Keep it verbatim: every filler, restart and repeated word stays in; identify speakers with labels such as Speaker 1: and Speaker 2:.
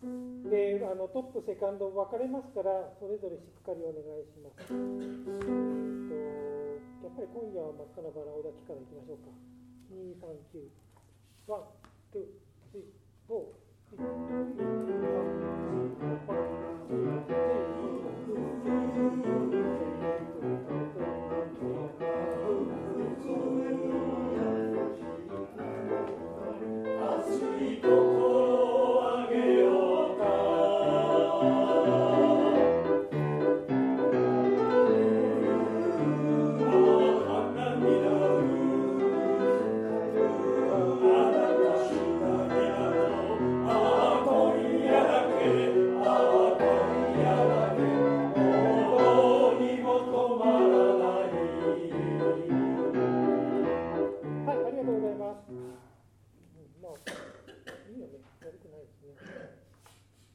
Speaker 1: であのトップセカンド分かれますからそれぞれしっかりお願いします。えー、とやっぱり今夜は真っ赤なバラ小田からいきましょうか。にさんきゅうワンツースリーフォー